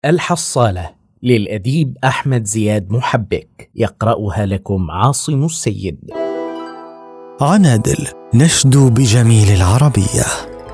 الحصالة للأديب أحمد زياد محبك، يقرأها لكم عاصم السيد. عنادل نشدو بجميل العربية.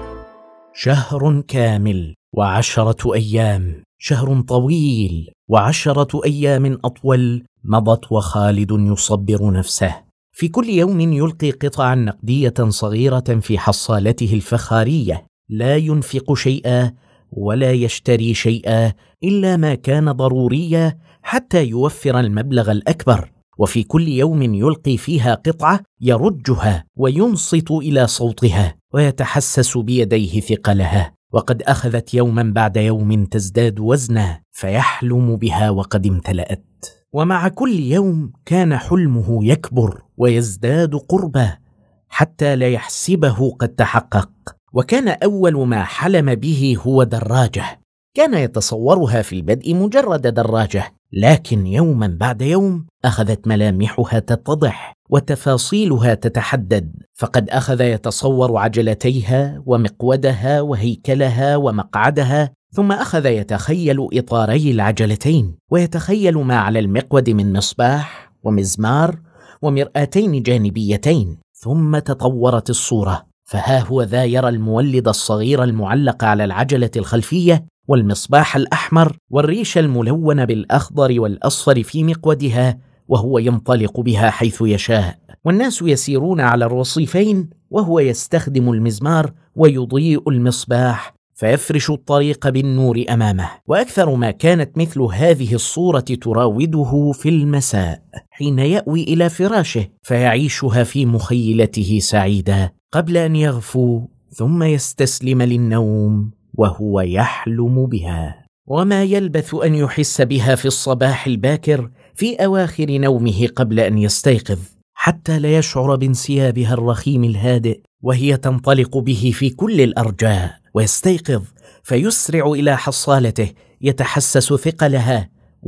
شهر كامل و10 أيام، شهر طويل و10 أيام أطول مضت وخالد يصبر نفسه. في كل يوم يلقي قطعا نقدية صغيرة في حصالته الفخارية، لا ينفق شيئا ولا يشتري شيئا إلا ما كان ضروريا حتى يوفر المبلغ الأكبر. وفي كل يوم يلقي فيها قطعة يرجها وينصت إلى صوتها ويتحسس بيديه ثقلها، وقد أخذت يوما بعد يوم تزداد وزنا فيحلم بها وقد امتلأت. ومع كل يوم كان حلمه يكبر ويزداد قربا حتى لا يحسبه قد تحقق. وكان أول ما حلم به هو دراجة، كان يتصورها في البدء مجرد دراجة، لكن يوما بعد يوم أخذت ملامحها تتضح وتفاصيلها تتحدد، فقد أخذ يتصور عجلتيها ومقودها وهيكلها ومقعدها، ثم أخذ يتخيل إطاري العجلتين ويتخيل ما على المقود من مصباح ومزمار ومرآتين جانبيتين. ثم تطورت الصورة، فها هو ذا يرى المولد الصغير المعلق على العجلة الخلفية والمصباح الأحمر والريش الملون بالأخضر والأصفر في مقودها، وهو ينطلق بها حيث يشاء، والناس يسيرون على الرصيفين وهو يستخدم المزمار ويضيء المصباح فيفرش الطريق بالنور أمامه. وأكثر ما كانت مثل هذه الصورة تراوده في المساء حين يأوي إلى فراشه فيعيشها في مخيلته سعيدا قبل أن يغفو ثم يستسلم للنوم وهو يحلم بها. وما يلبث أن يحس بها في الصباح الباكر في أواخر نومه قبل أن يستيقظ، حتى لا يشعر بانسيابها الرخيم الهادئ وهي تنطلق به في كل الأرجاء، ويستيقظ فيسرع إلى حصالته يتحسس ثقلها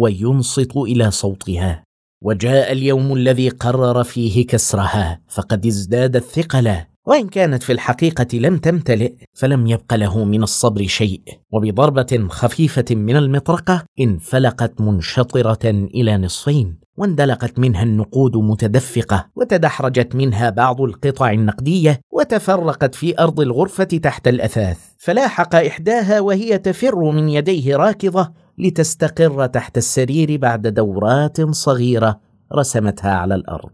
وينصت إلى صوتها. وجاء اليوم الذي قرر فيه كسرها، فقد ازدادت ثقلا، وإن كانت في الحقيقة لم تمتلئ فلم يبق له من الصبر شيء، وبضربة خفيفة من المطرقة انفلقت منشطرة إلى نصفين، واندلقت منها النقود متدفقة، وتدحرجت منها بعض القطع النقدية وتفرقت في أرض الغرفة تحت الأثاث، فلاحق إحداها وهي تفر من يديه راكضة لتستقر تحت السرير بعد دورات صغيرة رسمتها على الأرض.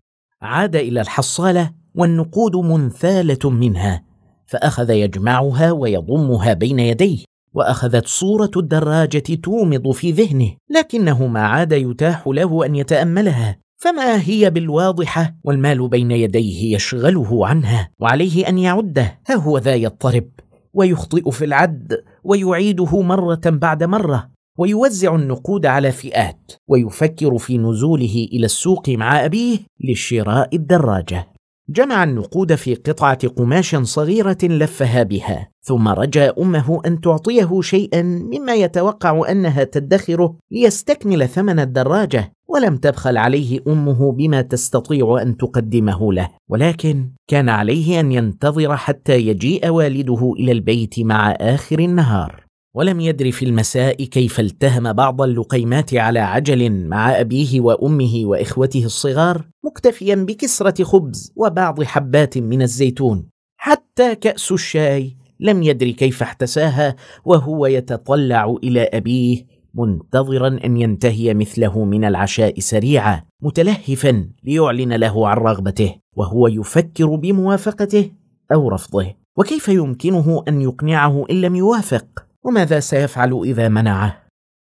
عاد إلى الحصالة والنقود منثالة منها، فأخذ يجمعها ويضمها بين يديه، وأخذت صورة الدراجة تومض في ذهنه، لكنه ما عاد يتاح له أن يتأملها، فما هي بالواضحة والمال بين يديه يشغله عنها، وعليه أن يعده. ها هو ذا يضطرب ويخطئ في العد ويعيده مرة بعد مرة، ويوزع النقود على فئات، ويفكر في نزوله إلى السوق مع أبيه لشراء الدراجة. جمع النقود في قطعة قماش صغيرة لفها بها، ثم رجا أمه أن تعطيه شيئا مما يتوقع أنها تدخره ليستكمل ثمن الدراجة، ولم تبخل عليه أمه بما تستطيع أن تقدمه له، ولكن كان عليه أن ينتظر حتى يجيء والده إلى البيت مع آخر النهار. ولم يدر في المساء كيف التهم بعض اللقيمات على عجل مع أبيه وأمه وإخوته الصغار، مكتفيا بكسرة خبز وبعض حبات من الزيتون. حتى كأس الشاي لم يدر كيف احتساها وهو يتطلع إلى أبيه منتظرا أن ينتهي مثله من العشاء سريعا، متلهفا ليعلن له عن رغبته، وهو يفكر بموافقته أو رفضه، وكيف يمكنه أن يقنعه إن لم يوافق، وماذا سيفعل إذا منعه؟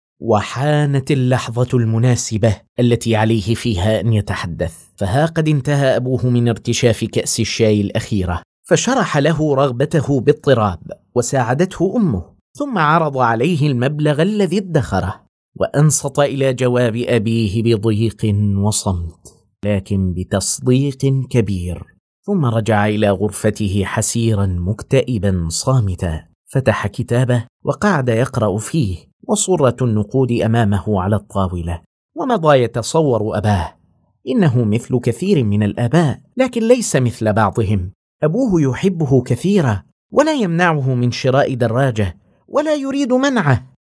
وحانت اللحظة المناسبة التي عليه فيها أن يتحدث، فها قد انتهى أبوه من ارتشاف كأس الشاي الأخيرة، فشرح له رغبته باضطراب، وساعدته أمه، ثم عرض عليه المبلغ الذي ادخره، وأنصت إلى جواب أبيه بضيق وصمت، لكن بتصديق كبير. ثم رجع إلى غرفته حسيرا مكتئبا صامتا، فتح كتابه وقعد يقرأ فيه، وصرة النقود أمامه على الطاولة، ومضى يتصور أباه. إنه مثل كثير من الآباء، لكن ليس مثل بعضهم. أبوه يحبه كثيرا ولا يمنعه من شراء دراجة ولا يريد منعه،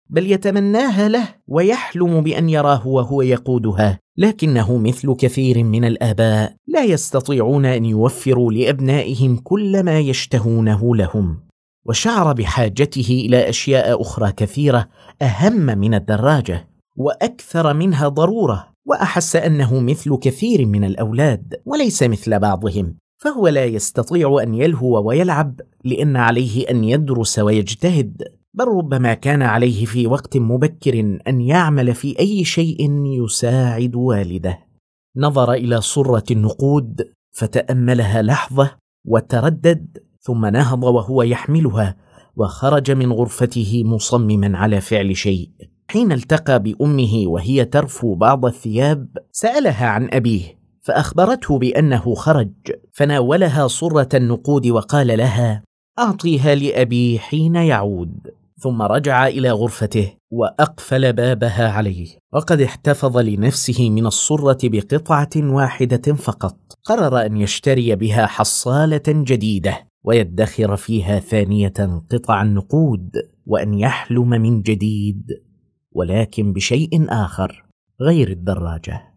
بل يتمناها له ويحلم بأن يراه وهو يقودها، لكنه مثل كثير من الآباء لا يستطيعون أن يوفروا لأبنائهم كل ما يشتهونه لهم، وشعر بحاجته إلى أشياء أخرى كثيرة أهم من الدراجة وأكثر منها ضرورة، وأحس أنه مثل كثير من الأولاد وليس مثل بعضهم، فهو لا يستطيع أن يلهو ويلعب لأن عليه أن يدرس ويجتهد، بل ربما كان عليه في وقت مبكر أن يعمل في أي شيء يساعد والده. نظر إلى صرة النقود فتأملها لحظة وتردد، ثم نهض وهو يحملها وخرج من غرفته مصمما على فعل شيء. حين التقى بأمه وهي ترفو بعض الثياب سألها عن أبيه، فأخبرته بأنه خرج، فناولها صرة النقود وقال لها: أعطيها لأبي حين يعود. ثم رجع إلى غرفته وأقفل بابها عليه، وقد احتفظ لنفسه من الصرة بقطعة واحدة فقط. قرر أن يشتري بها حصالة جديدة ويدخر فيها ثانية قطع النقود، وأن يحلم من جديد، ولكن بشيء آخر غير الدراجة.